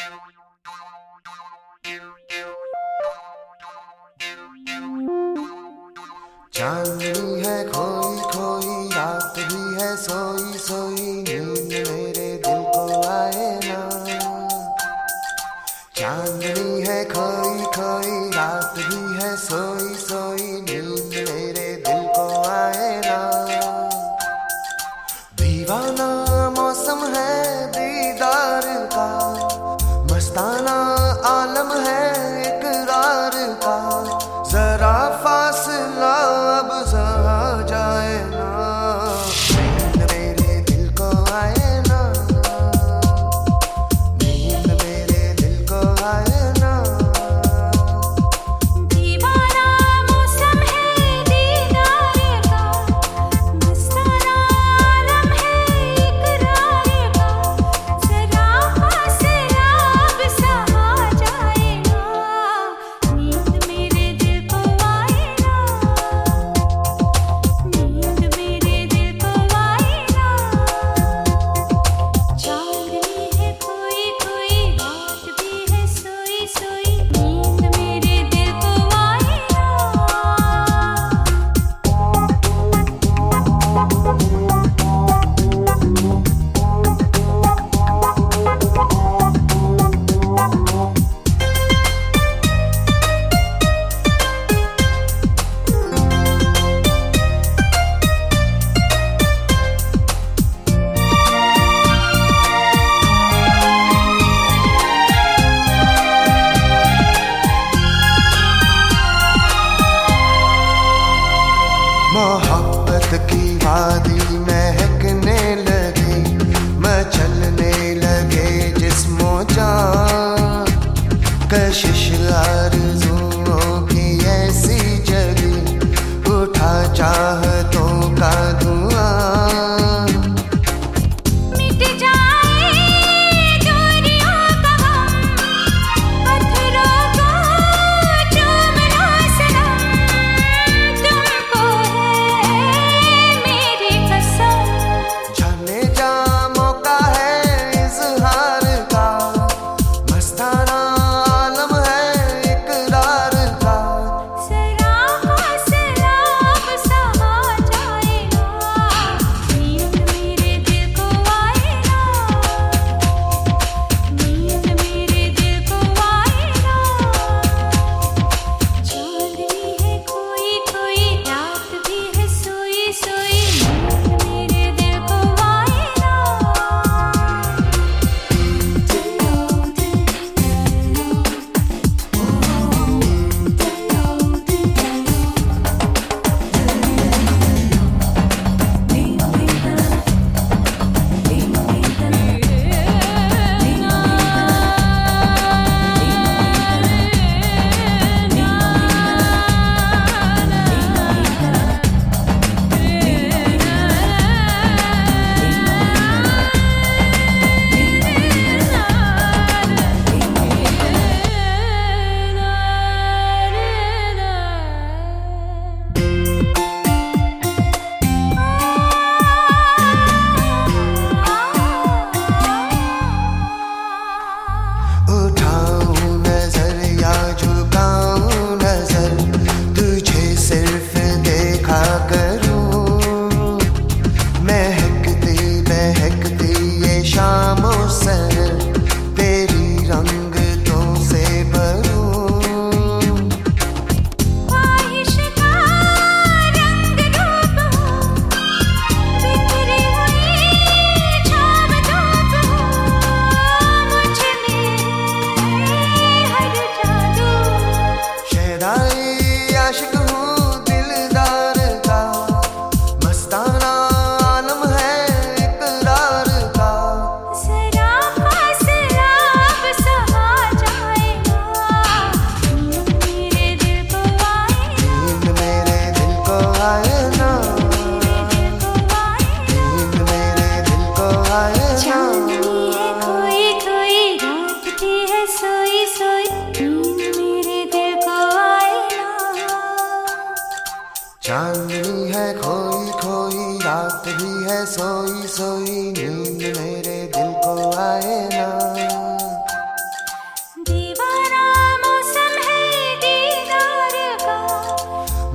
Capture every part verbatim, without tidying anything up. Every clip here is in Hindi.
चांदनी है खोई खोई, रात भी है सोई सोई, नींद मेरे दिल को आए ना। चांदनी है खोई खोई, रात भी है सोई सोई, नींद मेरे दिल को आए ना। दीवाना मौसम है दीदार का, मस्ताना आलम है इकरार का, जरा फासला अब सहा जाए ना। नींद मेरे दिल को आए ना, नींद मेरे दिल को आए ना।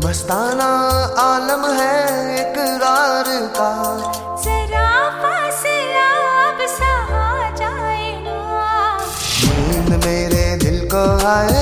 मस्ताना आलम है इकरार का, जरा फासला अब सहा जाए ना। नींद मेरे दिल को आए